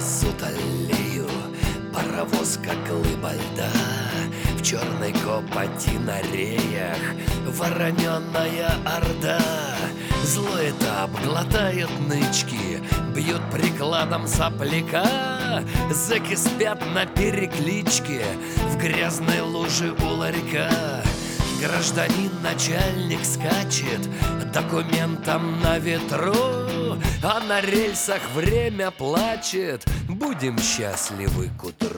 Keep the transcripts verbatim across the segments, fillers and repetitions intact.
везут аллею паровоз, как глыба льда. В черной копоти на реях вороненая орда. Злой этап глотает нычки, бьют прикладом сопляка. Зэки спят на перекличке в грязной луже у ларька. Гражданин начальник скачет документом на ветру, а на рельсах время плачет. Будем счастливы к утру.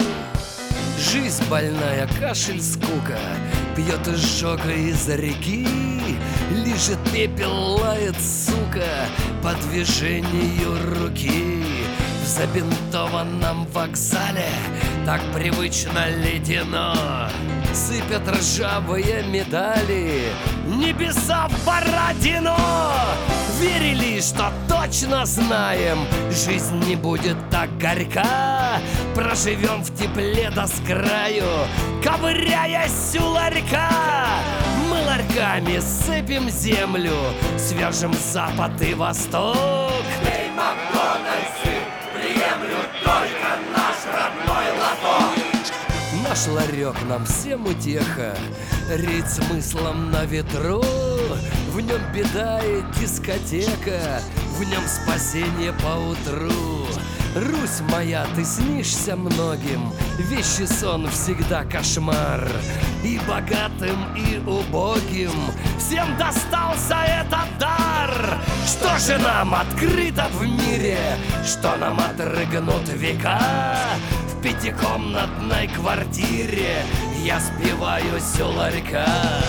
Жизнь больная, кашель, скука, пьет изжога из реки. Лижет пепел, лает, сука, по движению руки. В забинтованном вокзале так привычно ледяно. Сыпят ржавые медали небеса в Бородино. Верили, что точно знаем, жизнь не будет так горька. Проживем в тепле до скраю, ковыряясь у ларька. Мы ларьками сыпем землю, свяжем запад и восток. Эй, Макдональдсы, приемлют только наш родной лоток. Наш ларек нам всем утеха, реет смыслом на ветру. В нем беда и дискотека, в нем спасение поутру. Русь моя, ты снишься многим, вещи сон всегда кошмар. И богатым, и убогим всем достался этот дар. Что же нам открыто в мире, что нам отрыгнут века? В пятикомнатной квартире я спиваюсь у ларька.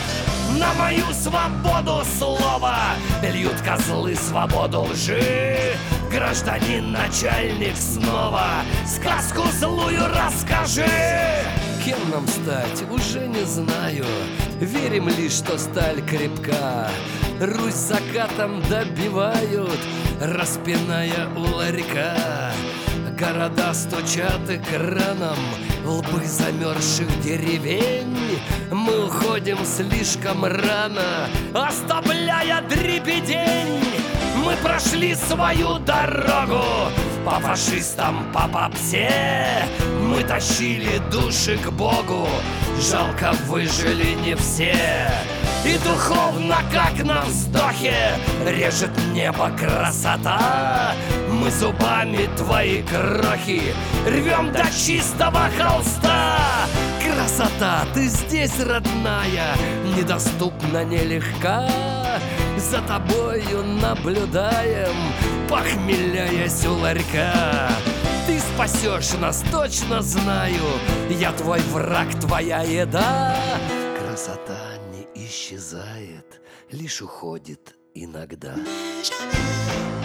На мою свободу слова льют козлы свободу лжи. Гражданин начальник снова сказку злую расскажи. Кем нам стать, уже не знаю. Верим лишь, что сталь крепка. Русь закатом добивают, распиная у ларька. Города стучат экраном, лбы замерзших деревень. Мы уходим слишком рано, оставляя дребедень. Мы прошли свою дорогу по фашистам, по попсе. Мы тащили души к Богу, жалко выжили не все. И духовно, как на вздохе, режет небо красота. Мы зубами твои крохи рвем до чистого холста. Красота, ты здесь, родная, недоступна, нелегка. За тобою наблюдаем, похмеляясь у ларька. Ты спасешь нас, точно знаю, я твой враг, твоя еда. Красота не исчезает, лишь уходит иногда.